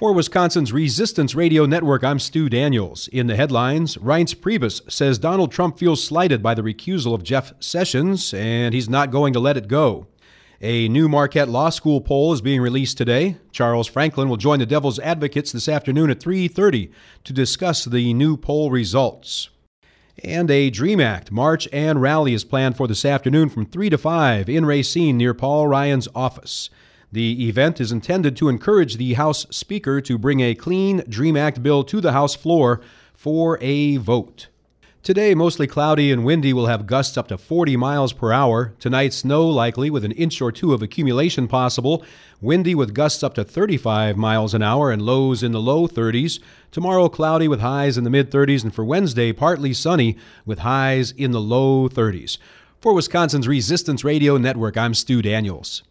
For Wisconsin's Resistance Radio Network, I'm Stu Daniels. In the headlines, Reince Priebus says Donald Trump feels slighted by the recusal of Jeff Sessions, and he's not going to let it go. A new Marquette Law School poll is being released today. Charles Franklin will join the Devil's Advocates this afternoon at 3:30 to discuss the new poll results. And a DREAM Act march and rally is planned for this afternoon from 3 to 5 in Racine near Paul Ryan's office. The event is intended to encourage the House Speaker to bring a clean DREAM Act bill to the House floor for a vote. Today, mostly cloudy and windy, will have gusts up to 40 miles per hour. Tonight, snow likely with an inch or two of accumulation possible. Windy with gusts up to 35 miles an hour and lows in the low 30s. Tomorrow, cloudy with highs in the mid-30s. And for Wednesday, partly sunny with highs in the low 30s. For Wisconsin's Resistance Radio Network, I'm Stu Daniels.